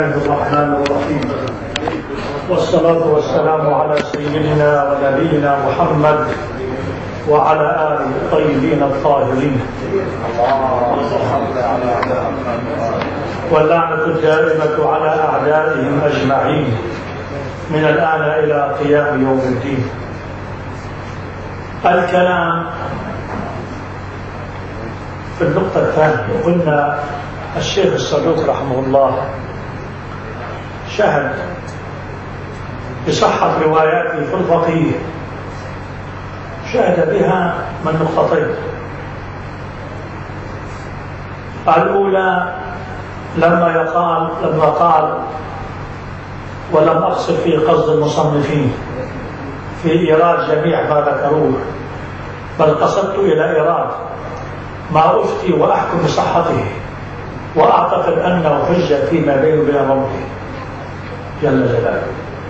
الرحمن الرحيم، والصلاة والسلام على سيدنا ونبينا محمد وعلى آله الطيبين الطاهرين، واللعنة الدائمة على أعدائهم أجمعين من الآن إلى قيام يوم الدين. الكلام في النقطة الثانية، قلنا الشيخ الصدوق رحمه الله شهد بصحة رواياته في الفقيه، شهد بها من نقطتين. الأولى لما قال ولم أقصد في قصد المصنفين في إيراد جميع ما ذكروه، بل قصدت إلى إيراد ما أفتي وأحكم بصحته وأعتقد أنه حجة فيما بينه وبين ربه جل جلاله.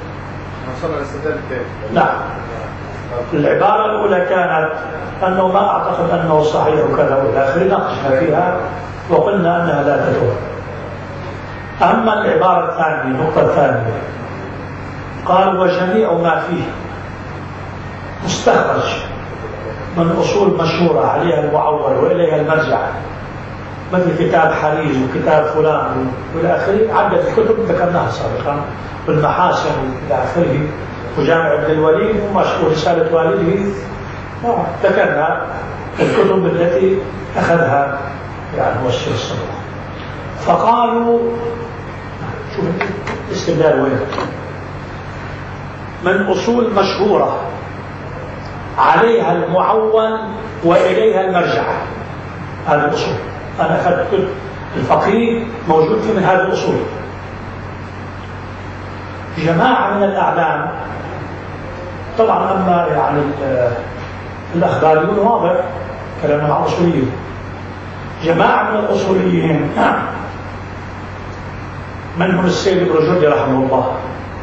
نعم، العبارة الأولى كانت أنه ما أعتقد أنه صحيح وكذا والى آخره، ناقشنا فيها وقلنا أنها لا تدور. أما العبارة الثانية، النقطة الثانية، قال وجميع ما فيه مستخرج من أصول مشهورة عليها المعول وإليها المرجع، مثل كتاب حريز وكتاب فلان والى آخره. عدة الكتب ذكرناها سابقا، والمحاسن والى آخره، وجامع ابن الوليد ورسالة والده، ذكرنا الكتب التي أخذها يعني الشيخ الصدوق. فقالوا شوف الاستدلال وين، من أصول مشهورة عليها المعول وإليها المرجع. هذه الأصول أنا أخذت الفقيه موجود في من هذه الأصول. جماعة من الأعلام طبعا، أما يعني الأخباريون واضح كلامنا عن الأصوليين. جماعة من الأصوليين منهم السيد الرجلي رحمه الله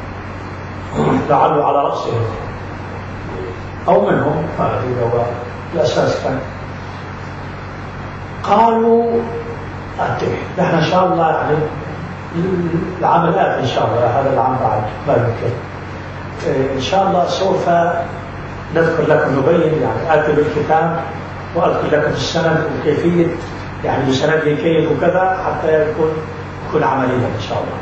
لعله على رأسهم، أو منهم هذه هو الأساس كان. قالوا نحن إن شاء الله يعني العام الآتي إن شاء الله، هذا العام بعد ما يمكن إن شاء الله سوف نذكر لكم، نبين يعني آتي بالكتاب وأذكر لكم السند وكيفية يعني بسنده كيف وكذا حتى يكون عمليا إن شاء الله.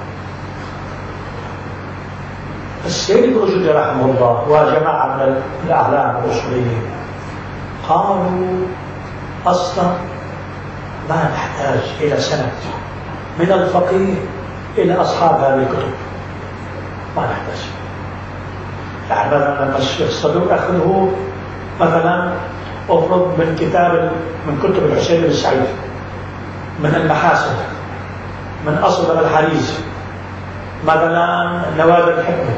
السيد الرجلي رحمه الله وجماعة من الأعلام الأصوليين قالوا أصلا ما نحتاج إلى سند من الفقيه إلى أصحاب هذه الكتب، ما نحتاج. يعني مثلا لما الشيخ الصدوق أخذه مثلا أفرض من كتب الحسين بن سعيد، من المحاسن، من أصل الحريز، مثلا نوادر الحكمة،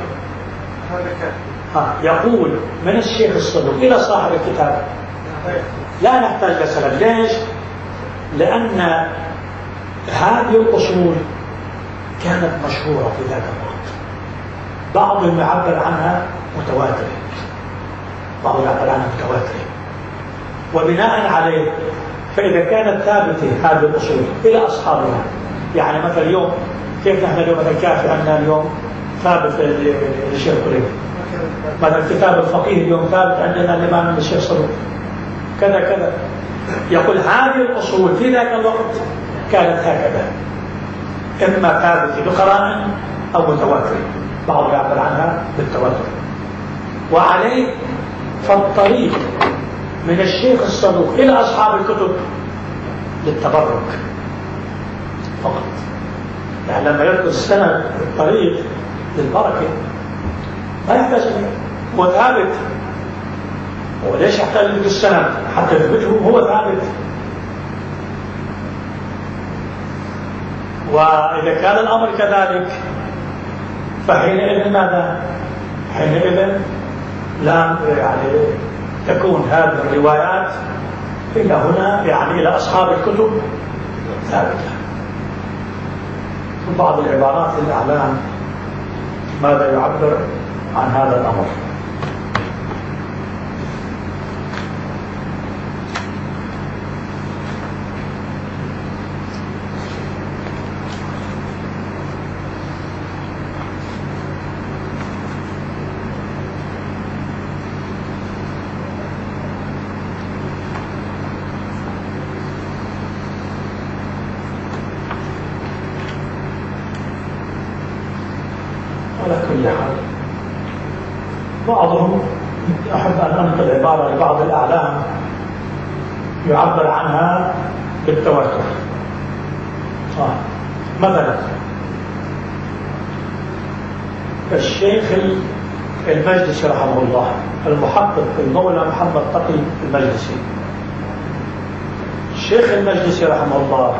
يقول من الشيخ الصدوق إلى صاحب الكتاب لا نحتاج لسند. ليش؟ لأن هذه الأصول كانت مشهورة في ذاك الوقت، بعضهم يعبر عنها متواترة، بعضهم يعبر عنها متواترة، وبناء عليه فإذا كانت ثابتة هذه الأصول إلى أصحابها، يعني مثلا اليوم كيف نحن اليوم مثلا كافي أن اليوم ثابت للشيخ قريب، مثلا كتاب الفقيه اليوم ثابت عندنا الإمام الشيخ صدوق كذا كذا. يقول هذه الأصول في ذاك الوقت كانت هكذا، إما ثابتة بقرائن أو متواترة، بعض يعبر عنها بالتواتر. وعليه فالطريق من الشيخ الصدوق إلى أصحاب الكتب للتبرك فقط، يعني لما يذكر السند الطريق للبركة ما يحتاج إليه، هو ثابت. وليش يحتاج للسند؟ حتى يثبته هو ثابت. وإذا كان الأمر كذلك فحينئذ ماذا؟ حينئذ لا يعني تكون هذه الروايات إلى هنا يعني إلى أصحاب الكتب ثابتة. بعض العبارات الأعلام ماذا يعبر عن هذا الأمر؟ على كل حال بعضهم أحب أن أنقل عبارة لبعض الأعلام يعبر عنها بالتواتر. مثلا الشيخ المجلسي رحمه الله، المحقق المولى محمد تقي المجلسي، الشيخ المجلسي رحمه الله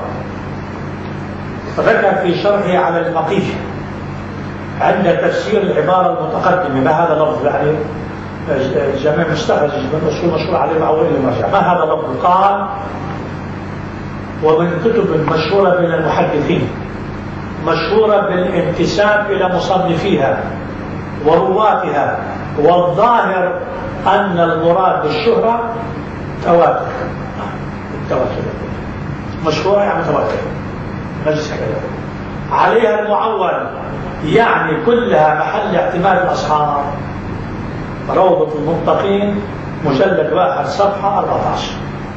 ذكر في شرحه على المقيس عند تفسير العبارة المتقدمة، ما هذا لفظ يعني جميع مستخرج من أصول مشهور عليه أول المرجع، ما هذا لفظ؟ قال: ومن كتب مشهورة بين المحدثين مشهورة بالانتساب إلى مصنفيها ورواتها، والظاهر أن المراد بالشهرة تواتر. التواتر مشهورة يعني تواتر، مجلس كذا عليها المعول، يعني كلها محل اعتماد الأصحاب. روضة المنطقين مجلد 1 صفحة 14.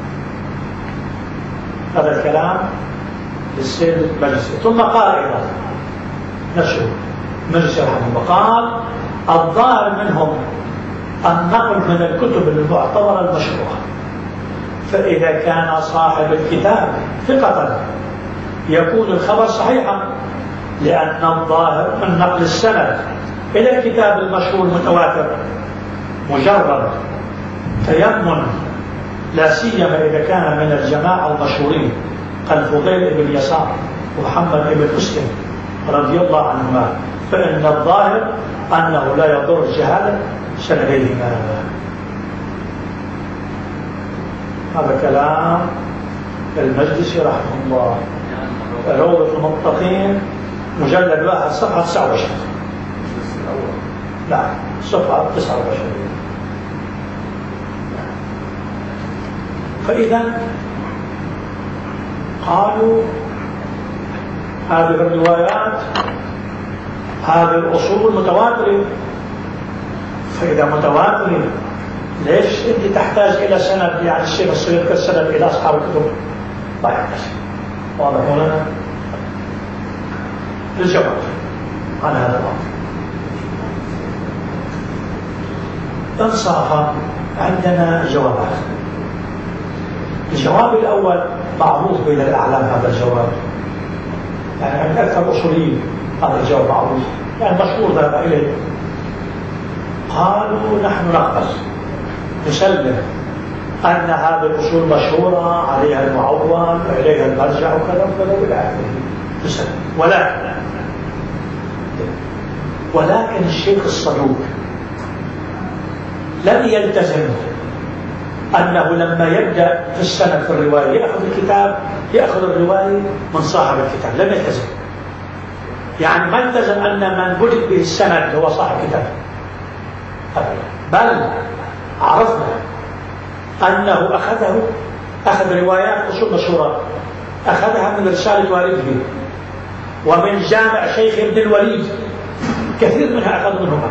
هذا الكلام للسيد المجلسي. ثم قال أيضا نفسه المجلسي رحمه الله قال: الظاهر منهم النقل من الكتب المعتبرة المشروعة، فإذا كان صاحب الكتاب ثقة يكون الخبر صحيحا، لأن الظاهر من نقل السند إلى الكتاب المشهور المتواتر مجرد تيمم، لا سيما إذا كان من الجماعة المشهورين كالفضيل بن يسار ومحمد بن مسلم رضي الله عنهما، فإن الظاهر أنه لا يضر جهالة سنديهما. هذا كلام المجلسي رحمه الله، روضة المنطقين مجلد 1 صفحة 29. لا، صفحة 29. فإذا قالوا هذه الروايات هذه الأصول متواترة، فإذا متواترة ليش أنت تحتاج إلى سند؟ يعني الشيخ الصغير كالسند إلى أصحاب الكتب لا يحتاج. واضح لنا الجواب عن هذا الأمر. إنصافا عندنا جوابات. الجواب الأول معروف بين الأعلام، هذا الجواب يعني عند أكثر أصوليين هذا الجواب معروف، يعني مشهور ذهب إليه. قالوا: نحن نقبل نسلم أن هذه الأصول مشهورة عليها المعول وإليها المرجع وكذا وكذا إلى آخره، ولكن الشيخ الصدوق لم يلتزم أنه لما يبدأ في السند في الرواية يأخذ الرواية من صاحب الكتاب، لم يلتزم. يعني ما التزم أن من بدأ به السند هو صاحب الكتاب، بل عرفنا أنه أخذ روايات أصول مشهورة، أخذها من رسالة والده ومن جامع شيخ ابن الوليد، كثير منها أخذ منهما.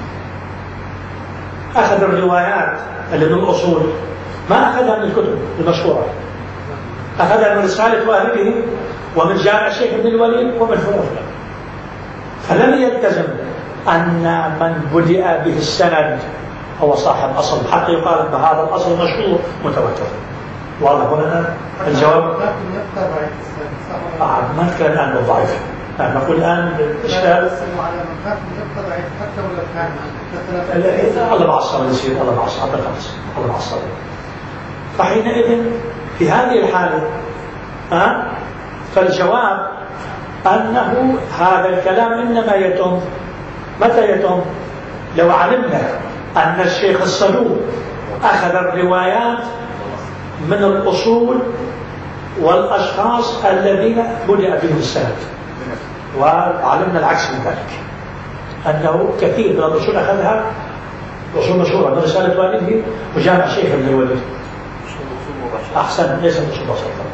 أخذ الروايات اللي من الأصول ما أخذها من الكتب المشهورة، أخذها من رسالة والده ومن جامع شيخ ابن الوليد ومن فلان. فلم يلتزم أن من بدأ به السند هو صاحب أصل حتى يقال بهذا الأصل مشهور متواتر. واضح هنا الجواب؟ ما نتكلم الآن بالضعيف، نقول الآن الإشكال الله معصر يصير، الله معصر هذا خمس، الله معصر. فحينئذ في هذه الحالة فالجواب أنه هذا الكلام إنما يتم متى يتم؟ لو علمنا أن الشيخ الصدوق أخذ الروايات من الأصول والأشخاص الذين بدأ بهم السند، وعلمنا العكس من ذلك، أنه كثير من الأصول أخذها أصول مشهورة من رسالة والده وجامع شيخ ابن الوليد. أحسن، ليس الأصول بسيطة.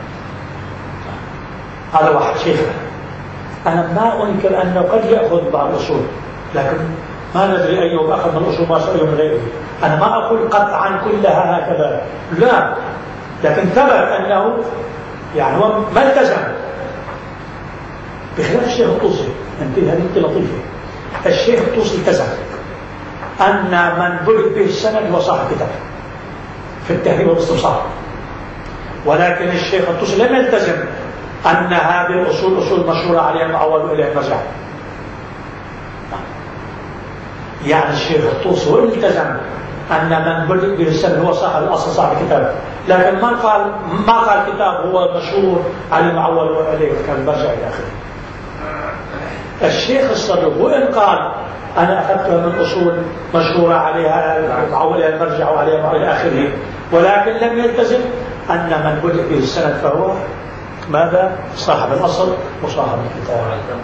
هذا واحد شيخنا. أنا ما أنكر أنه قد يأخذ بعض الأصول، لكن ما ندري أيهم أخذ من الأصول ما أيهم من غيره. أنا ما أقول قطعا كلها هكذا، لا، لكن ثبت أنه يعني هو ما التزم، بخلاف الشيخ الطوسي. هذه لطيفة. الشيخ الطوسي التزم أن من بلغ به السند هو صاحب كتاب في التهذيب والاستبصار، ولكن الشيخ الطوسي لم يلتزم أن هذه الأصول أصول مشهورة عليها المعول إليها المرجع. يعني الشيخ الطوسي هو التزم أن من بلغ به السند هو صاحب الأصل صاحب الكتاب، لكن ما قال كتاب هو مشهور عليه المعول إليه كالمرجع إلى آخره. الشيخ الصدوق وإن قال أنا أخذتها من أصول مشهورة عليها معولها المرجع وعليها إلى آخره، ولكن لم يلتزم أن من بدأ به السند فهو ماذا؟ صاحب الأصل وصاحب الكتاب.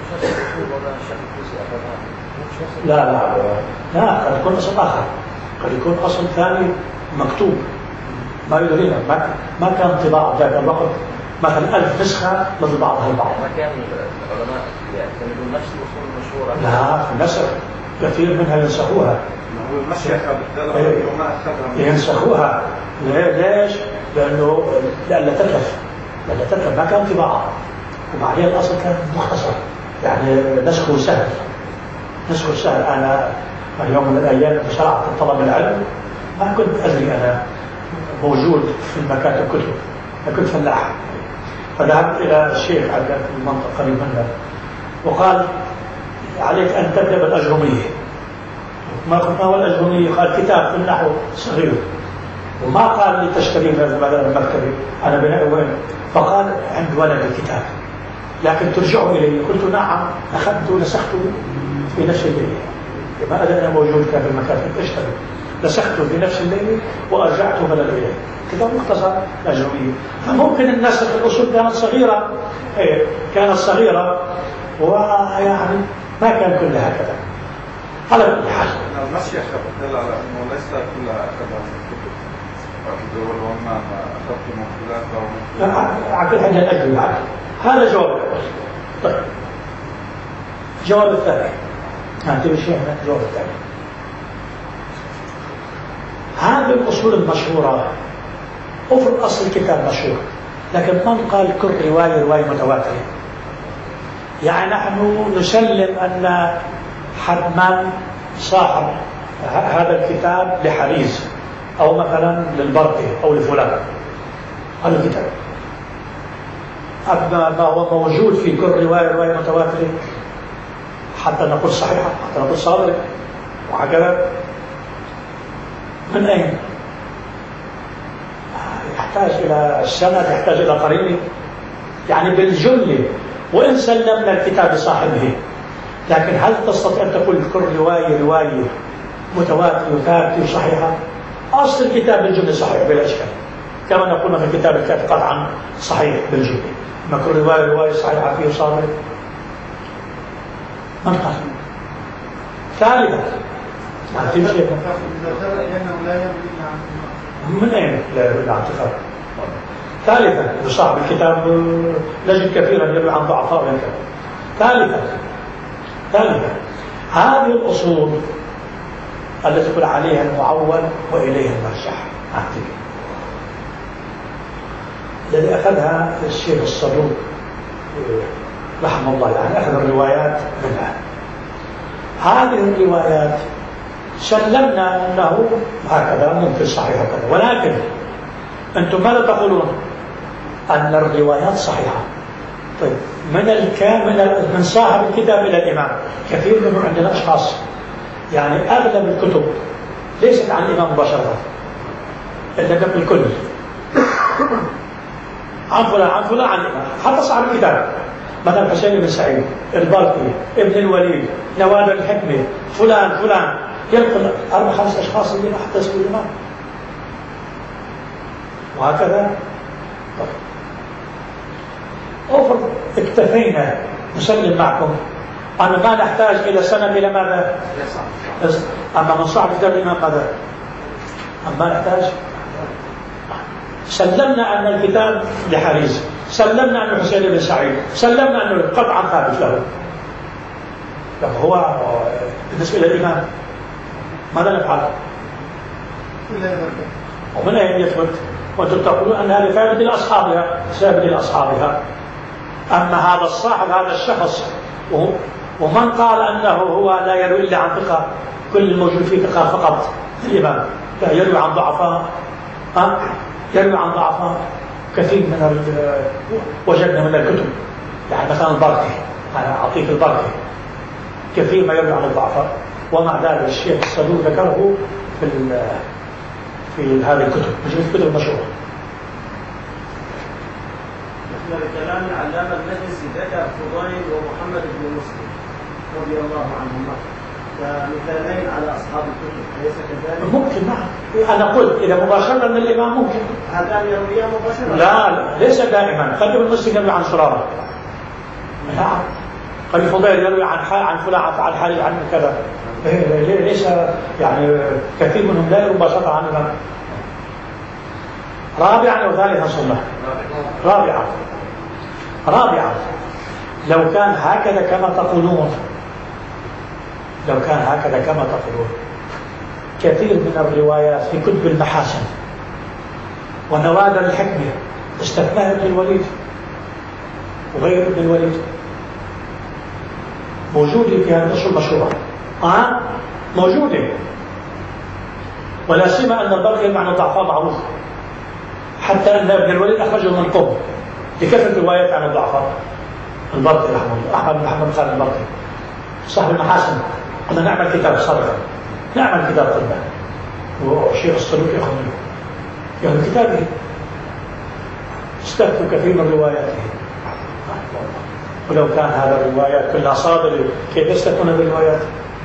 لا لا لا، قد يكون أصل آخر، قد يكون أصل ثاني مكتوب ما يدرينا، ما كان طباعة ذاك الوقت مثلا 1000 نسخة مثل بعضها البعض. ما كان العلماء يعتمدون نفس الأصول المشهورة؟ لا، في نسخ كثير منها ينسخوها. ينسخوها. ليش؟ لأنه لألا تتلف ما كان طباعة، وبعدين الأصل كان مختصر، يعني نسخه سهل. أنا اليوم من الأيام بشرعت طلب العلم ما كنت أدري أنا موجود في المكاتب كتب، أنا كنت فلاح، فذهبت إلى الشيخ على المنطقة قريب منها وقال عليك أن تبدأ بالأجرمية. ما هو الأجرمية؟ قال كتاب في النحو صغير، وما قال لي تشتري من المكتبة، أنا بناء وين؟ فقال عند ولد الكتاب لكن ترجعوا إليه. قلت نعم، أخذته نسخته في نفس الليلة، ما أدري أنا موجود كان في المكاتب اشتري، نسخته في نفس الليلة وأرجعته بدل إليه. كتاب مختصر الأجرمية. فممكن النسخ الأصول كانت صغيرة، كانت صغيرة ويعني ما كان كلها هكذا. على كل حال المشي يدل على أنه ليس كلها أخذها من الكتب، الدول وما أخذت مقولاتها على كل حال الأجل يعني. هذا جواب. طيب الجواب الثاني، نعتبر شيء من الجواب الثاني. هذه الأصول المشهورة أفرض أصل الكتاب مشهور، لكن من قال كل رواية متواترة؟ يعني نحن نسلم أن حتما صاحب هذا الكتاب لحريز أو مثلا للبرقي أو لفلان هذا الكتاب، أما ما هو موجود في كل رواية متواترة حتى نقول صحيحة، حتى نقول صادقة وهكذا. من أين؟ يحتاج إلى السند، يحتاج إلى قرينة. يعني بالجملة وإن سلمنا الكتاب لصاحبه، لكن هل تستطيع أن تقول كل رواية متواترة وثابتة وصحيحة؟ أصل الكتاب بالجملة صحيح بلا إشكال، كما نقول مثلا كتاب الكافي قطعا صحيح بالجملة، ما كل رواية صحيحة فيه صادق. من قال؟ ثالثا من أين لا يدل عن اتفاق؟ ثالثا صاحب الكتاب نجد كثيرا يدل عن ضعفاء وهكذا. ثالثا هذه الأصول التي يقول عليها المعول وإليها المرجع الذي أخذها الشيخ الصدوق رحمه الله، يعني أخذ الروايات منها. هذه الروايات سلمنا أنه هكذا ممكن صحيح هكذا، ولكن أنتم ماذا تقولون؟ أن الروايات صحيحة. طيب من صاحب الكتاب إلى الإمام كثير منهم عندنا أشخاص، يعني أغلب الكتب ليست عن الإمام مباشرة، إلا قبل الكل عن فلان عن الإمام، حتى صاحب الكتاب مثلا حسين بن سعيد، البرقي، ابن الوليد، نوادر الحكمة، فلان ينقل 4-5 أشخاص اللي حتى اسمه الإمام وهكذا. أفرض اكتفينا نسلم معكم أن ما نحتاج إلى سنة إلى ماذا؟ أما من صاحب كتاب الإمام ماذا؟ أما نحتاج سلمنا أن الكتاب لحريز، سلمنا أن حسين بن سعيد، سلمنا أنه قطعا ثابت له، هو بالنسبة إلى الإمام ماذا نفعل؟ ومن أين يثبت؟ وأنتم تقولون أن هذا ثابت لأصحابها. أما هذا الصاحب هذا الشخص ومن قال أنه هو لا يروي إلا عن ثقة، كل الموجود فيه ثقة فقط الإمام، لا يروي عن ضعفاء، يروي عن ضعفاء كثير من وجدنا من الكتب، يعني مثلا البركي، أنا أعطيك البركي كثير ما يروي عن الضعفاء، ومع ذلك الشيخ الصدوق ذكره في هذه الكتب، مش في الكتب المشهورة. كلام العلامة المجلسي ذكر فضيل ومحمد بن مسلم رضي الله عنهما كمثالين على أصحاب الكتب، أليس كذلك؟ ممكن، نعم. أنا قلت إذا مباشرة من الإمام ممكن. هذان يرويان مباشرة؟ لا، ليس دائما. قد ابن مسلم يروي عن سرارة، نعم. قد فضيل يروي عن فلان عن حال عن كذا، ليس يعني كثير منهم لا يروي مباشرة عن الإمام. رابعا وثالثا صلى. رابعا لو كان هكذا كما تقولون، كثير من الروايات في كتب المحاسن ونوادر الحكمة استثناء ابن الوليد وغير ابن الوليد موجودة في هذه الأصول المشهورة، موجودة، ولا سيما أن البرقي معنى ضعفاء معروف، حتى أن ابن الوليد أخرجه من القوم لكثرة روايات عن الضعفاء. البرقي رحمه الله، أحمد بن محمد خالد البرقي صاحب المحاسن، قلنا نعمل كتاب صدقا، نعمل كتاب قلنا، والشيخ الصدوق يأخذ منه يعني كتابه، استفتوا كثير من رواياته. ولو كان هذا الروايات كلها صادرة كيف يستثنون بالروايات؟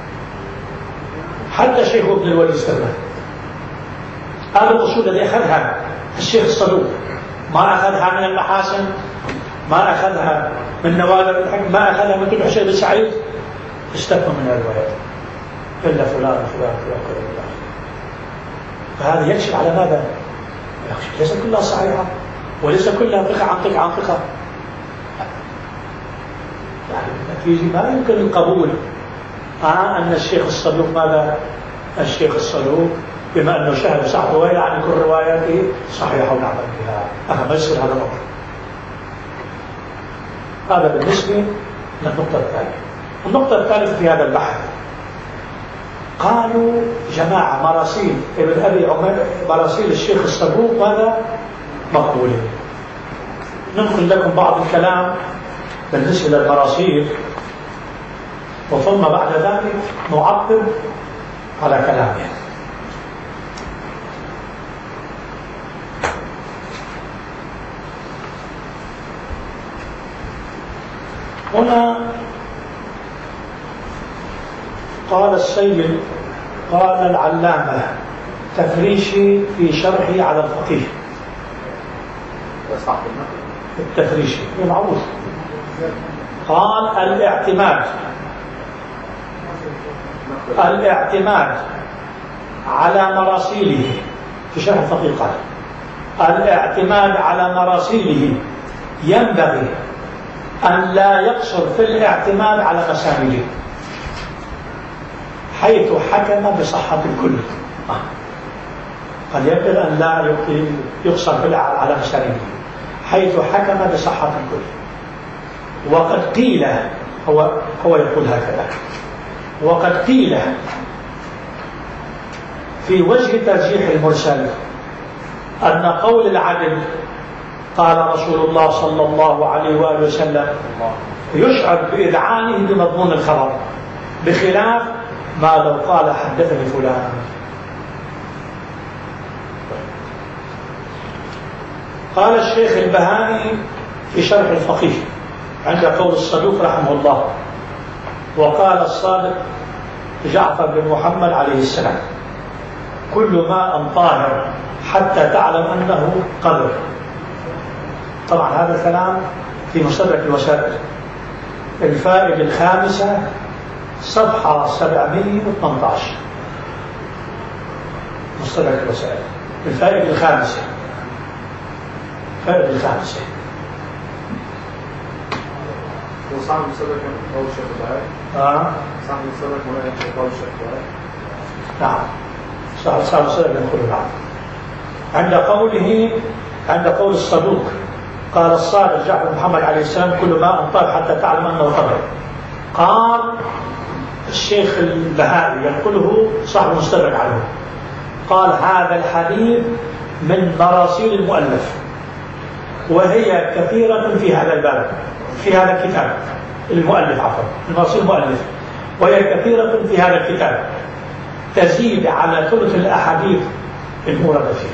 حتى شيخ ابن الوليد استثنى. هذه الأصول التي أخذها الشيخ الصدوق ما أخذها من المحاسن، ما أخذها من نوادر الحكم، ما أخذها من كتب حسين بن سعيد، استثنوا من الروايات إلا فلان. فهذا يكشف على ماذا؟ ليس كلها صحيحة وليس كلها ثقة عن ثقة، يعني النتيجة ما يمكن القبول أن الشيخ الصدوق ماذا؟ الشيخ الصدوق بما أنه شهد سعد ويلة عن كل رواياته صحيحة ونعمل بها، ما يصير هذا الأمر. هذا بالنسبة للنقطة الثانية. النقطة الثالثة في هذا البحث، قالوا جماعة مراسيل ابن أبي عمر، مراسيل الشيخ الصدوق ماذا؟ مقبولة. ننقل لكم بعض الكلام بالنسبة للمراسيل، وثم بعد ذلك نعقب على كلامه. هنا قال السيد، قال العلامة تفريشي في شرحه على الفقيه، التفريشي معروف، قال الاعتماد على مراسيله في شرح الفقيه، قال الاعتماد على مراسيله ينبغي أن لا يقصر في الاعتماد على مسانده، حيث حكم بصحة الكل. قد ينبغي أن لا يقصر على مسانده حيث حكم بصحة الكل. وقد قيل، هو يقول هكذا، وقد قيل في وجه ترجيح المرسل أن قول العدل قال رسول الله صلى الله عليه وآله وسلم يشعر بإذعانه بمضمون الخبر، بخلاف ما لو قال حدثني فلان. قال الشيخ البهاني في شرح الفقيه عند قول الصدوق رحمه الله، وقال الصادق جعفر بن محمد عليه السلام كل ماء طاهر حتى تعلم أنه قدر. طبعا هذا الكلام في مستدرك الوسائل، الفائدة الخامسة صفحة 718، مستدرك الوسائل، الفائدة الخامسة، الفائدة الخامسة. وصعب مستدرك قول الشيخ البهاني؟ صعب مستدرك ولا قول الشيخ البهاني؟ نعم، صعب مستدرك يدخل العام. عند قول الصدوق قال الصادق جعفر محمد عليه السلام كل ما أنطاب حتى تعلم أنه قدر. قال الشيخ البهائي ينقله صاحب المستدرك عنه، قال هذا الحديث من مراسيل المؤلف، وهي كثيرة في هذا الباب، في هذا الكتاب المؤلف، عفوا مراسيل المؤلف، وهي كثيرة في هذا الكتاب تزيد على ثلث الأحاديث الموردة فيه.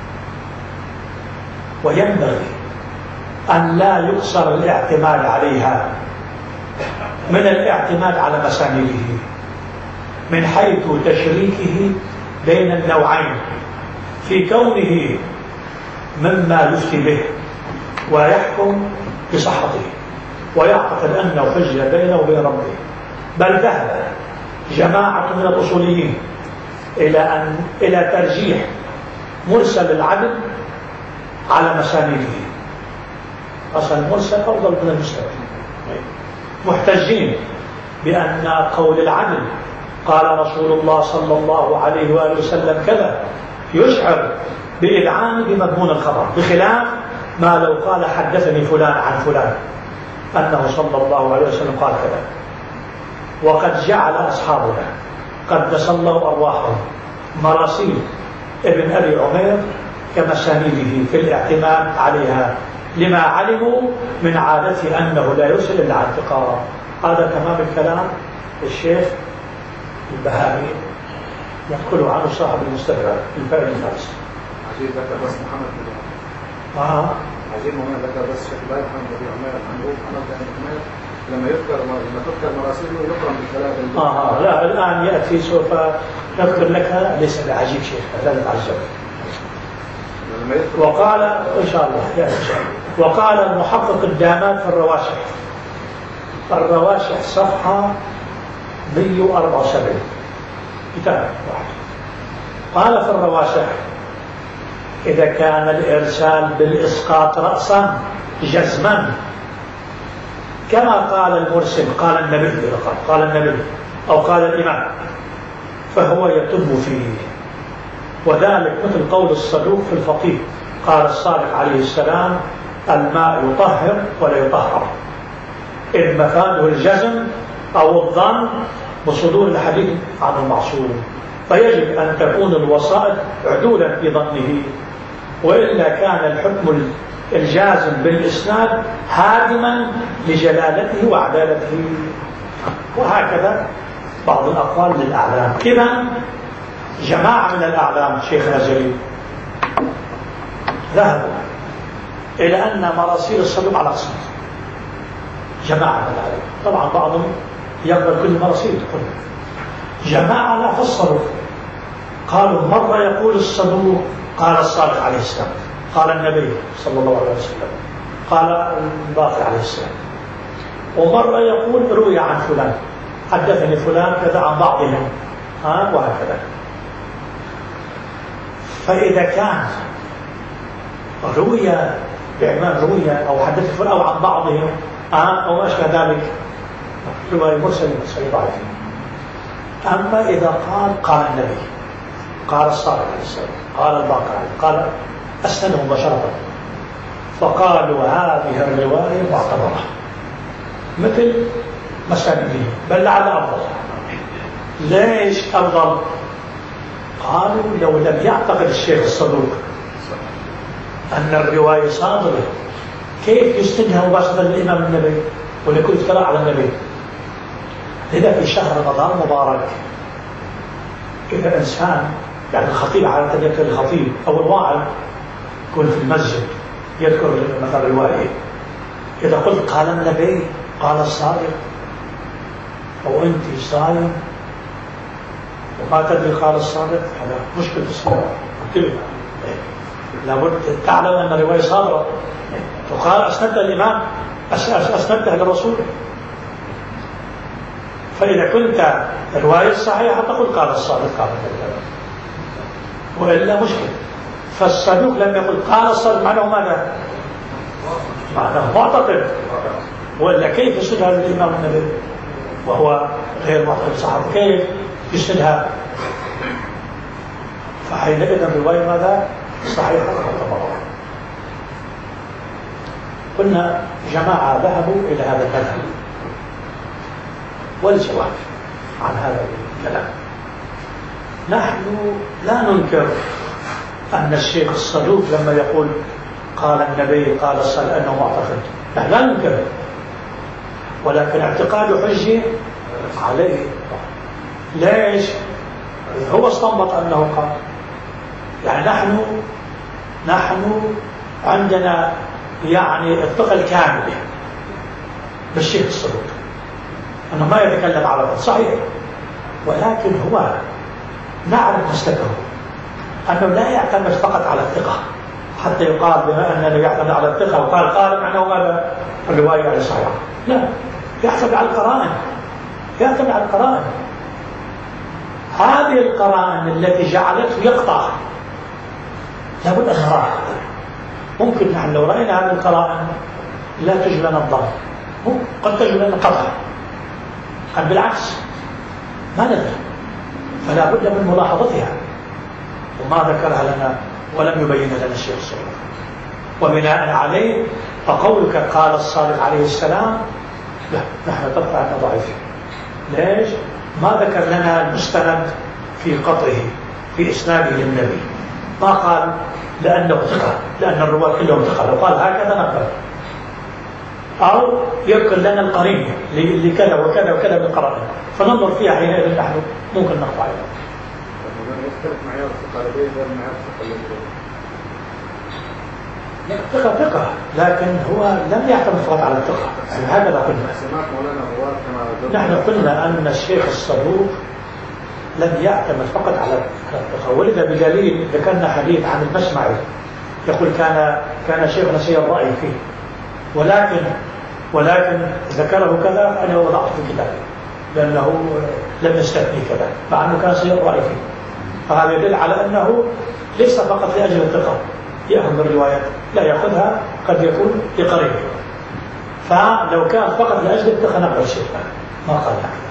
وينبغي أن لا يقصر الاعتماد عليها من الاعتماد على مسانيده من حيث تشريكه بين النوعين في كونه مما يفتي به ويحكم بصحته ويعتقد أنه حجة بينه وبين ربه، بل ذهب جماعة من الأصوليين إلى ترجيح مرسل العدل على مسانيده. أصل المرسل أفضل من المسند، محتجين بأن قول العدل قال رسول الله صلى الله عليه وآله وسلم كذا يشعر بإذعان بمضمون الخبر، بخلاف ما لو قال حدثني فلان عن فلان أنه صلى الله عليه وسلم قال كذا. وقد جعل أصحابنا قدس الله أرواحهم مراسيل ابن أبي عمير كمسانيده في الاعتماد عليها، لما علموا من عادته أنه لا يرسل إلا عن ثقة. هذا تمام الكلام الشيخ البهائي ينقل عنه صاحب المستدرك الفائد الفارسي. عجيب ذكر بس محمد بن عمير. عجيب ذكر بس شيخ البهائي محمد بن عمير عنه محمد بن عمير لما تذكر مراسيله يقرأ بالثلاثة. لا الآن يأتي سوف نذكر لك، ليس بعجيب شيخ لا تتعجب. وقال إن شاء الله وقال المحقق الدامات في الرواشح صفحة 174 كتاب واحد. قال في الرواشح إذا كان الإرسال بالإسقاط رأسا جزما كما قال المرسل قال النبي أو قال الإمام فهو يتم فيه، وذلك مثل قول الصدوق في الفقيه قال الصادق عليه السلام الماء يطهر ولا يطهر، إذ مفاده الجزم أو الظن بصدور الحديث عن المعصوم، فيجب أن تكون الوسائط عدولا في ظنه، وإلا كان الحكم الجازم بالإسناد هادما لجلالته وعدالته. وهكذا بعض الأقوال للأعلام. إذن جماعة من الأعلام شيخنا الجليل ذهبوا إلى أن مراسيل الصدوق على قسم. جماعة من الأعلام طبعا بعضهم يقبل كل مراسيل كلها، جماعة لا فصلوا، قالوا مرة يقول الصدوق قال الصادق عليه السلام قال النبي صلى الله عليه وسلم قال الباقر عليه السلام، ومرة يقول روي عن فلان حدثني فلان كذا عن بعضهم وهكذا. فإذا كان روي بعنوان روي أو حدث فلان أو عن بعضهم أو ما أشبه ذلك رواية مرسل ضعيف. أما إذا قال النبي قال الصادق عليه السلام قال الباقر قال أسنده مباشرة، فقالوا هذه الرواية معتبرة مثل مسانده، بل لعل أفضل. ليش أفضل؟ قالوا لو لم يعتقد الشيخ الصدوق أن الرواية صادرة كيف يستندها مباشرة للإمام النبي ولكل افتراء على النبي؟ لذا في شهر رمضان مبارك إذا إنسان يعني الخطيب عادة يذكر الخطيب أو الواعظ يكون في المسجد يذكر مثلا رواية، إذا قلت قال النبي قال الصادق أو أنت صايم وما تدري قال الصادق هذا مشكلة الصلاة. لابد تعلم أن الرواية صادرة وقال أسندها الإمام أسندها للرسول. فإذا كنت الرواية الصحيحة تقول قال الصادق قال النبي، وإلا مشكلة. فالصدوق لم يقل قال الصادق معناه ماذا؟ معناه معتقد، وإلا كيف يسندها للإمام النبي وهو غير معتقد صحابي؟ كيف يسندها؟ فحينئذ الرواية ماذا؟ صحيحة معتبرة. قلنا جماعة ذهبوا إلى هذا المذهب والجواب عن هذا الكلام. نحن لا ننكر أن الشيخ الصدوق لما يقول قال النبي قال الصلاة أنه معتقد، نحن لا ننكر، ولكن اعتقاد حجة عليه. ليش؟ هو استنبط أنه قال. يعني نحن عندنا يعني الثقة الكاملة بالشيخ الصدوق أنه ما يتكلم على الأرض، صحيح، ولكن هو نعرف مسلكه أنه لا يعتمد فقط على الثقة حتى يقال بما أنه يعتمد على الثقة وقال قال معناه ماذا؟ الرواية على صحيحة. لا، يعتمد على القرائن، يعتمد على القرائن. هذه القرائن التي جعلته يقطع لابد أن نراها. ممكن نحن لو رأينا هذه القرائن لا تجب لنا الظن، قد تجب لنا القطع، قد بالعكس ما ندري، فلا بد من ملاحظتها وما ذكرها لنا ولم يبين لنا الشيخ الصدوق. وبناء عليه فقولك قال الصادق عليه السلام لا، نحن تبقى عندنا ضعيفين. ليش؟ ما ذكر لنا المستند في قطعه في إسناده للنبي، ما قال لأنه ثقة، لأن الرواة كلهم ثقة، لو قال هكذا نقبل، أو يذكر لنا القرينة لكذا وكذا وكذا بالقرائن فننظر فيها حينئذ نحن ممكن نقطع عليها. يختلف معيار الثقة لديه غير معيار الثقة لديه. ثقة، لكن هو لم يعتمد فقط على الثقة، يعني هكذا قلنا. نحن قلنا أن الشيخ الصدوق لم يعتمد فقط على الثقة، ولذا بدليل ذكرنا حديث عن المسمعي يقول كان شيخنا سيء الرأي فيه، ولكن ذكره كذا أنا وضعته في كتابي لأنه لم يستثني كذا مع أنه كان سيء الرأي فيه. فهذا يدل على أنه ليس فقط لأجل الثقة يأخذ الروايات، لا يأخذها قد يكون لقريب. فلو كان فقط لأجل الثقة نقبل شيخنا، ما قال هكذا.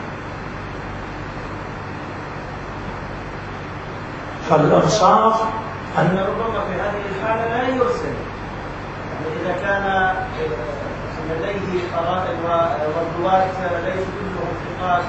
فالإنصاف أن ربما في هذه الحالة لا يرسل، يعني إذا كان لديه قرائن والرواة ليس كلهم ثقات،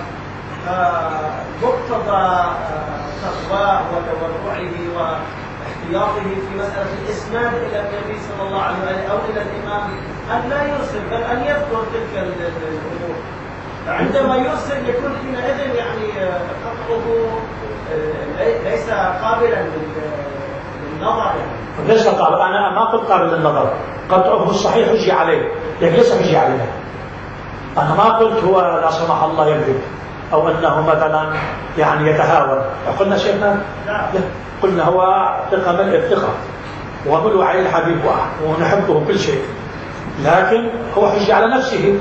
فمقتضى تقواه وتورعه واحتياطه في مسألة الإسناد إلى النبي صلى الله عليه وسلم أو إلى الإمام أن لا يرسل بل أن يذكر تلك الأمور. فعندما يرسل يكون حينئذ يعني قطعه ليس قابلا للنظر، يعني ليس قابل. أنا ما قلت قابل للنظر، قطعه الصحيح حجي عليه، لكن ليس حجي عليه. أنا ما قلت هو لا سمح الله يكذب أو أنه مثلا يعني يتهاون. قلنا شيخنا لا، قلنا هو ثقة ملء الثقة وملء عليه الحبيب ونحبه كل شيء، لكن هو حجي على نفسه،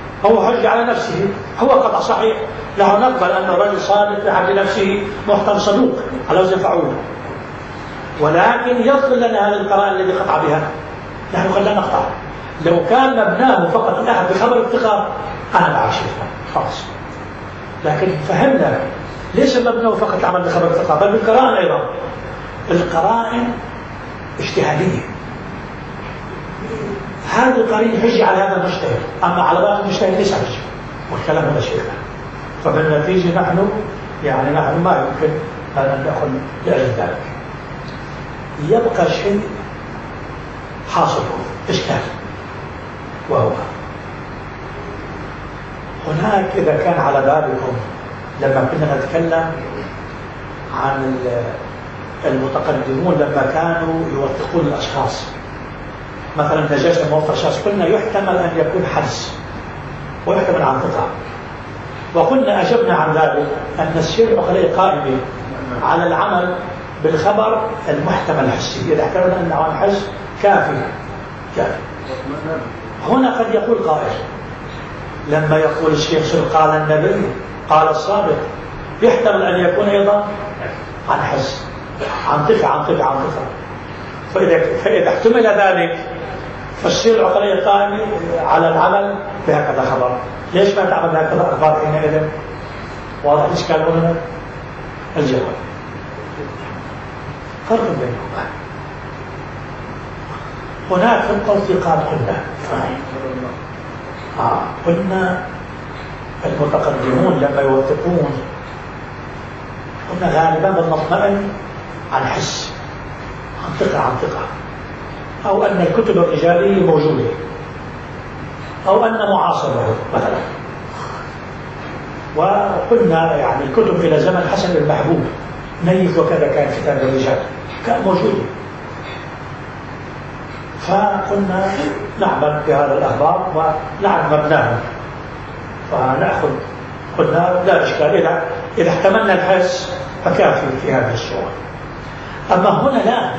هو قطع صحيح له، نقبل أنه رجل صادق في حق نفسه محترم صدوق على وزن فعول، ولكن يذكر لنا هذه القرائن التي قطع بها، نحن قد لا نقطع. لو كان مبناه فقط الأحد بخبر الثقة أنا معك شيخنا خلاص، لكن فهمنا ليس مبناه فقط العمل بخبر الثقة بل بالقرائن أيضا. القرائن اجتهادية، هذه القرائن حجة على هذا المجتهد، أما على باقي المجتهد ليس حجة، والكلام هذا شيخنا. فبالنتيجة نحن ما يمكن أن ندخل لأجل ذلك. يبقى شيء حاصل إشكال، وهو هناك إذا كان على بالكم لما كنا نتكلم عن المتقدمون لما كانوا يوثقون الأشخاص، مثلا نجاشة موثق شخص، قلنا يحتمل أن يكون حدس ويحتمل عن ثقة، وقلنا أجبنا عن ذلك أن الشرع خليه قائم على العمل بالخبر المحتمل الحسي، إذا احتمل أن عن حس كافي. هنا قد يقول قائل لما يقول الشيخ قال النبي قال الصادق يحتمل أن يكون أيضا عن حس، عن ثقة. فإذا احتمل ذلك فالشرع خليه قائم على العمل بهكذا خبر. ليش ما تعمل هكذا أخبار حينئذ؟ واضح الإشكال هنا؟ الجواب فرق بينهما. هناك في التوثيقات قلنا المتقدمون لما يوثقون قلنا غالبا بنطمئن عن حس، عن ثقة، أو أن الكتب الرجالية موجودة، أو أن معاصر له مثلا. وقلنا يعني الكتب إلى زمن حسن المحبوب نيف وكذا كان كتاب الرجال كان موجود، فقلنا نعمل بهذا الأخبار ونعرف مبناهم فنأخذ. قلنا لا إشكال إذا احتملنا الحس فكافي في هذه الصورة. أما هنا لا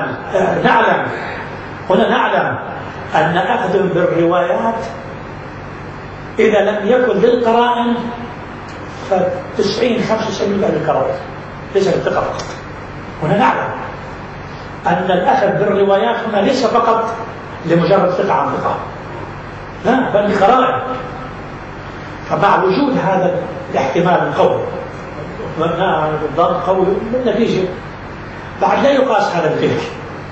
نعلم أن أخذ بالروايات إذا لم يكن للقرائن ف90-95% للقرائن ليس للثقة فقط. هنا نعلم أن الأخذ بالروايات هنا ليس فقط لمجرد ثقة عن ثقة، لا بل لقرائن. فمع وجود هذا الاحتمال القوي والظن قوي بالنتيجة بعد لا يقاس هذا بتلك،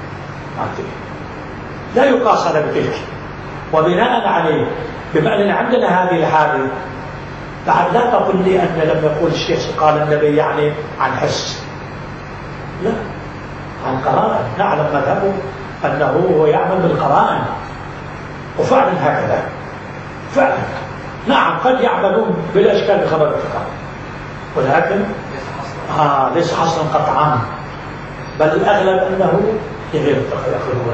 لا يقاس هذا بتلك. وبناء عليه بما أننا عندنا هذه الحالة بعد لا تقل لي أن لم يقول الشيخ قال النبي يعني عن حس، لا، عن قرائن. نعلم مذهبه أنه هو يعمل بالقرائن، وفعلا هكذا فعلا. نعم قد يعملون بالأشكال بخبر الثقة، ولكن ليس حصلا قطعا، بل الأغلب أنه لغير الثقة يأخذون.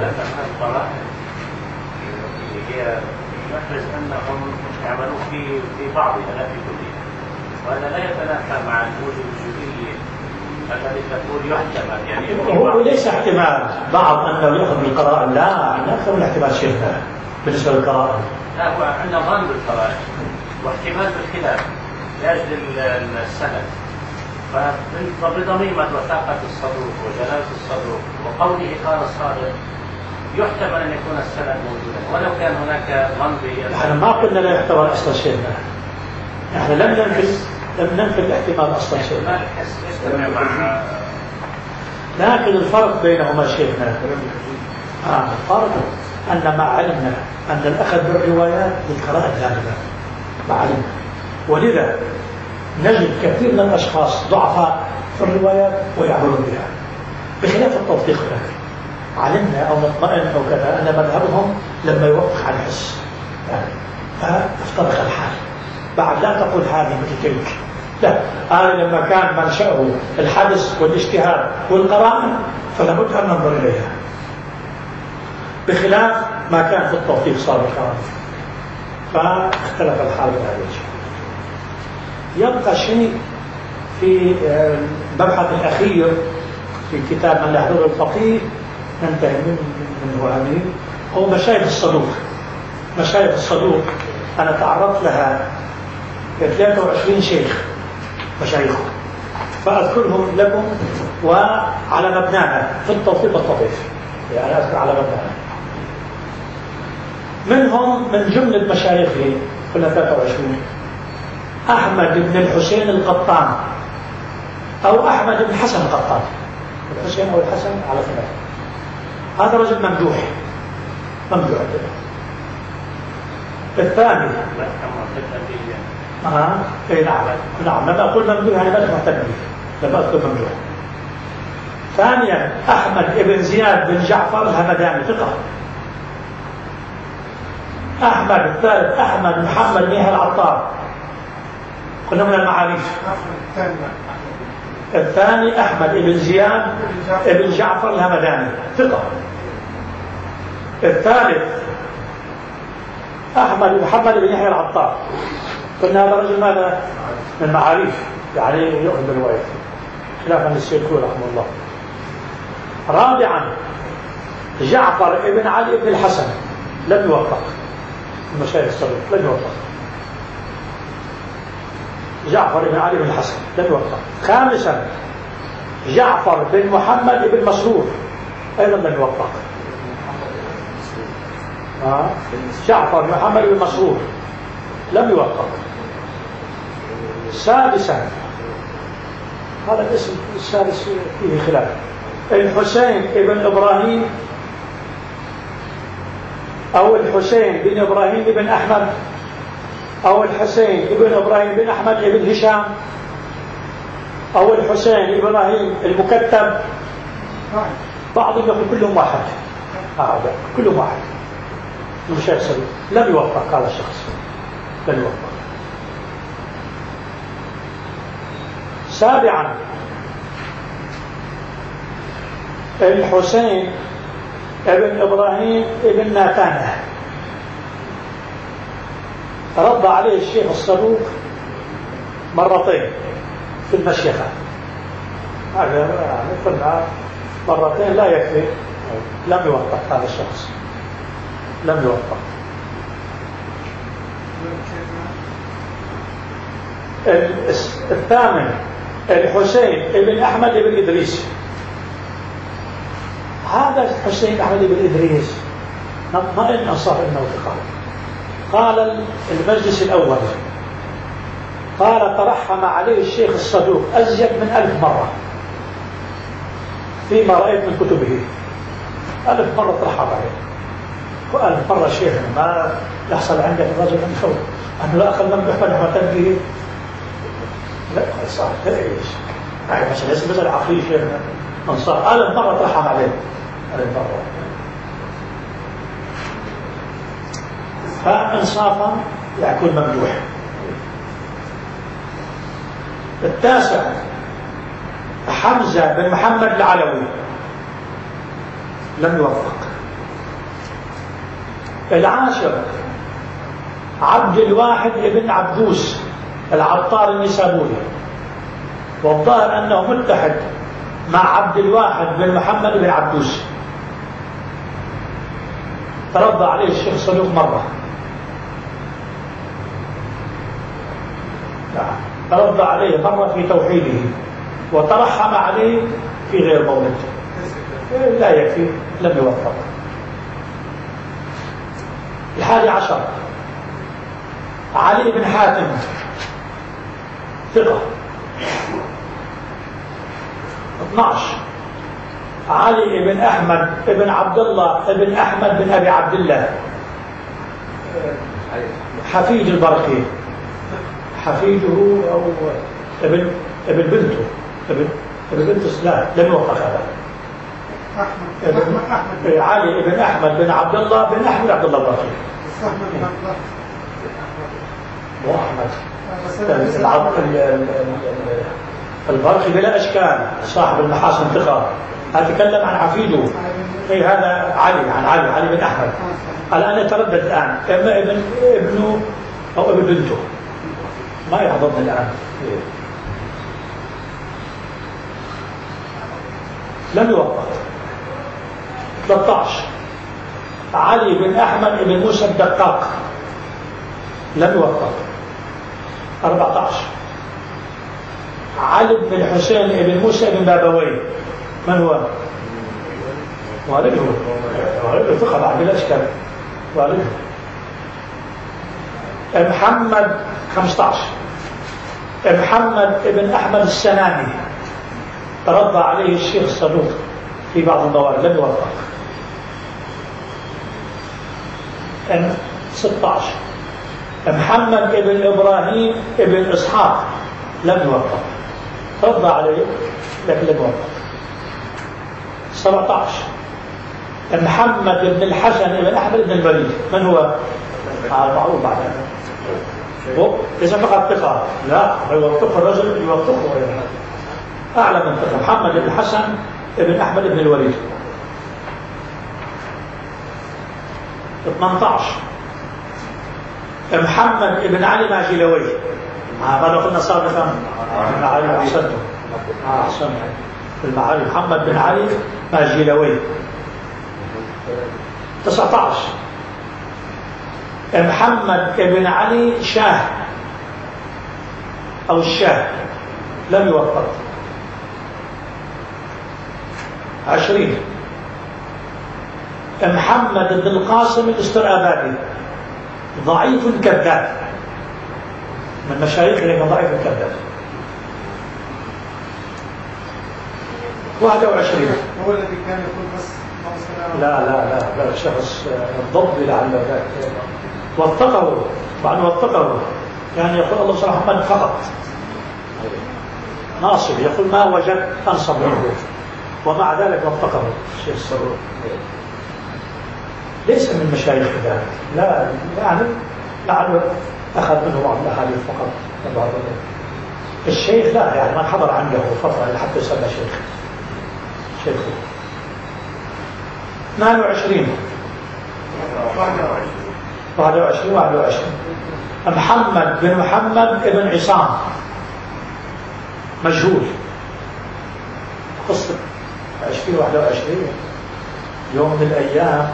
هي يحرز أنهم يعملون في بعضها لا في كلها، وهذا لا يتنافى مع الوجود الوجودي الذي تقول يحتمل. يعني هو ليس احتمال بعض أنه يأخذ بالقرائن، لا نأخذ الاحتمال شيخنا بالنسبة للقرائن. لا، هو عندنا ظن بالقرائن واحتمال بالخلاف لأجل السند. فبضميمة وثاقة الصدوق وجلالة الصدوق وقوله قال الصادق يحتمل أن يكون السند موجودا، ولو كان هناك ظن به. نحن ما قلنا لا يحتمل أصلا شيخنا، نحن لم ننفي الاحتمال أصلا شيخنا، لكن الفرق بينهما شيخنا الفرق أن ما علمنا أن الأخذ بالروايات للقراءة غالبا ما علمنا، ولذا نجد كثير من الأشخاص ضعفاء في الروايات ويعملون بها بخلاف التوثيق. هناك علمنا أو نطمئن أو كذا أن مذهبهم لما يوثق عن حس يعني فافترق الحال. بعد لا تقول هذه مثل تلك، لا، هذا لما كان منشأه الحدث والاجتهاد والقرائن فلا بد أن ننظر إليها، بخلاف ما كان في التوثيق سابقا، فاختلف الحال من هذا الشيء. يبقى شيء في المبحث الأخير في كتاب من يحضر الفقيه ننتهي منه هذه، هو مشايخ الصدوق. مشايخ الصدوق أنا تعرضت لها 23 شيخ مشايخه، فأذكرهم لكم وعلى مبناها في التوثيق والتضعيف، يعني أذكر على مبناها. منهم من جملة مشايخه كنا 23 أحمد بن الحسين القطان أو أحمد بن حسن القطان، الحسين أو الحسن على خلاف. هذا رجل ممدوح الثاني نعم لما أقول ممدوح يعني مدح معتد لما أذكر ممدوح. ثانيا أحمد بن زياد بن جعفر الهمداني ثقة. أحمد الثالث أحمد محمد بن العطار قلنا من المعاريف. الثاني أحمد بن زياد بن جعفر الهمداني ثقة. الثالث أحمد محمد بن يحيى العطار قلنا هذا رجل ماذا من المعاريف يعني يؤخذ بالرواية خلافا للسيركول رحمه الله. رابعا جعفر بن علي بن الحسن لم يوفق المشايخ الصدوق، لم يوفق. جعفر بن علي بن الحسن لم يوفق. خامسا جعفر بن محمد بن مسرور أيضا لم يوفق. جعفر بن محمد بن مسرور لم يوفق. سادسا هذا الاسم السادس فيه خلاف، الحسين بن إبراهيم أو الحسين بن إبراهيم بن أحمد أو الحسين ابن إبراهيم بن أحمد ابن هشام، أو الحسين إبراهيم المكتب، بعضهم يقول كلهم واحد. كلهم واحد. الشيخ صدوق لم يوفق هذا الشخص، لم يوفق. سابعا الحسين ابن إبراهيم ابن ناتانة، رد عليه الشيخ الصدوق مرتين في المشيخة. قلنا مرتين لا يكفي، لم يوفق هذا الشخص، لم يوفق. الثامن الحسين ابن أحمد ابن إدريس. هذا الحسين أحمد ابن إدريس ما إن أنصف إنه ثقة. قال المجلس الأول، قال ترحم عليه الشيخ الصدوق أزيد من 1000 مرة فيما رأيت من كتبه. 1000 مرة ترحم عليه، و1000 مرة شيخنا ما يحصل عندك الرجل من خوف أنه لا أخذ لم يحمل رحمة به. لا صح ايش يعني مثلا ليس مثل عقلي شيخنا انصار 1000 مرة ترحم عليه، 1000 مرة. فانصافا يكون ممدوح. التاسع حمزة بن محمد العلوي، لم يوفق. العاشر عبد الواحد بن عبدوس العطار النسابوري، والظاهر أنه متحد مع عبد الواحد بن محمد بن عبدوس. ترضى عليه الشيخ الصدوق مرة، ترضى عليه مرة في توحيده، وترحم عليه في غير مولد. لا يكفي، لم يوفق. 11 علي بن حاتم ثقة. 12 علي بن أحمد بن عبد الله بن أحمد بن أبي عبد الله، حفيد البرقي، حفيده أو ابن بنته، ابن بنت لا، لم يوفق هذا. علي بن أحمد بن عبد الله بن أحمد عبد الله البرقي. وأحمد البرقي بلا أشكال، صاحب المحاسن ثقة. أتكلم عن حفيده، هذا علي، عن علي بن أحمد. الآن يتردد الآن إما ابنه أو ابن بنته، ما يحضرني الآن. لم يوفق. 13 علي بن أحمد بن موسى الدقاق، لم يوفق. 14 علي بن الحسين بن موسى بن بابويه، من هو؟ والده، ثقة بعد بلا إشكال، والده. محمد 15 محمد بن أحمد السناني، ترضى عليه الشيخ الصدوق في بعض الموارد، لم يوفق. 16 محمد بن إبراهيم بن إسحاق، لم يوفق. ترضى عليه لكن لم يوفق. 17 محمد بن الحسن بن أحمد بن الوليد، من هو؟ معروف بعد ليس فقط ثقة، لا، يوفقه الرجل، يوفقه أعلى من ثقة. محمد بن الحسن بن أحمد بن الوليد. 18 محمد بن علي ماجلوي، هذا قلنا سابقا بن علي، أحسنتم، أحسنتم في المعالي. محمد بن علي ماجلوي. 19 محمد بن علي شاه أو الشاه، لم يوفق. 20 محمد بن القاسم الاسترابادي، ضعيف كذاب، من مشايخنا ضعيف كذاب. 21 هو الذي كان يقول بس لا شخص الضب لعل ذاك وثقه، طبعا وثقه يعني يقول الله صلى محمد فقط ناصب، يقول ما وجدت أنصب منه، ومع ذلك وفقه الشيخ الصدوق. ليس من مشايخ ذلك، لا يعني لعله أخذ منه بعض الأحاديث فقط. بعض الشيخ لا، يعني من حضر عنده فترة حتى يسمى شيخ 22 محمد بن محمد بن عصام مجهول. قصة 2021 يوم من الأيام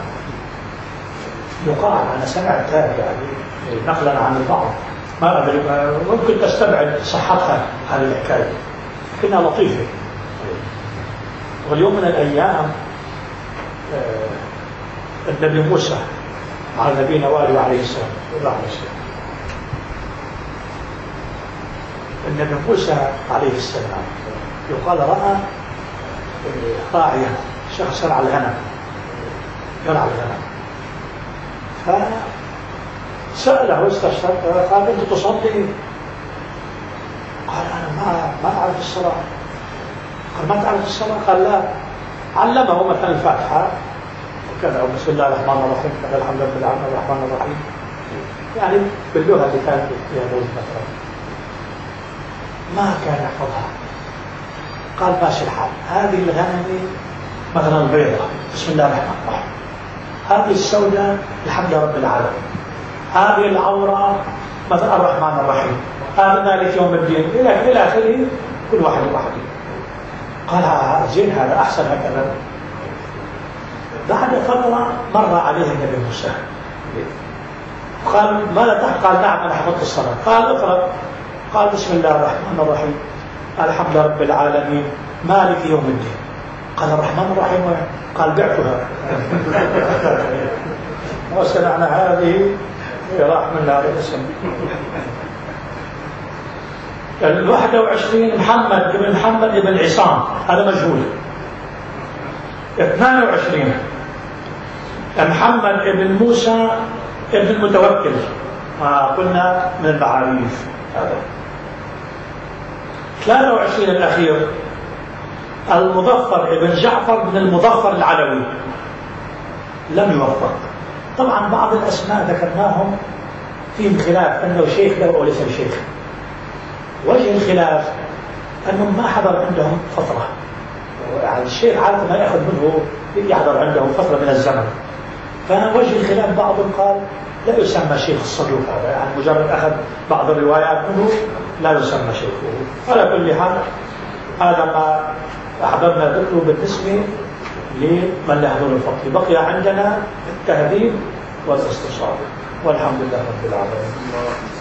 يقال، أنا سمعت يعني نقلا عن البعض، ما أدري ممكن تستبعد صحتها هذه الحكاية لكنها لطيفة. واليوم من الأيام النبي موسى على نبينا وآله عليه السلام، النبي موسى عليه السلام يقال رأى راعيا شخص يرعى الغنم، فسأله استشهد قال أنت تصلي؟ قال أنا ما أعرف الصلاة. قال ما تعرف الصلاة؟ قال لا. علمه مثلا الفاتحة وكذا، بسم الله الرحمن الرحيم، الحمد لله الرحمن الرحيم، يعني باللغة اللي كانت فيها موجود مثلا. ما كان يحفظها. قال ماشي الحال، هذه الغنم مثلا البيضاء بسم الله الرحمن الرحيم، هذه السوداء الحمد لله رب العالمين، هذه العورة مثلا الرحمن الرحيم، هذا مالك يوم الدين إلى آخره، كل واحد. قال زين، هذا أحسن هكذا. بعد فترة مر عليه النبي موسى قال ماذا تحت؟ قال نعم أنا حفظت الصلاة. قال اقرأ. قال بسم الله الرحمن الرحيم، الحمد لله رب العالمين، مالك يوم الدين. قال الرحمن الرحيم؟ قال بعتها. وسمعنا هذه راح من هذا الاسم. 21 محمد بن عصام، هذا مجهول. 22 محمد بن موسى بن المتوكل، قلنا من المعاريف هذا. 23 الأخير المظفر بن جعفر بن المظفر العلوي، لم يوفق. طبعا بعض الأسماء ذكرناهم فيهم خلاف أنه شيخ له أو ليس شيخ. وجه الخلاف أنهم ما حضر عندهم فترة، يعني الشيخ عادة ما يأخذ منه يحضر عندهم فترة من الزمن. فوجه الخلاف بعضهم قال لا يسمى شيخ الصدوق هذا، يعني مجرد أخذ بعض الروايات منه لا يسمى شيخه. على كل حال هذا ما أحببنا ذكره بالنسبة لمن له حضور الفقه. بقي عندنا التهذيب والاستصحاب، والحمد لله رب العالمين.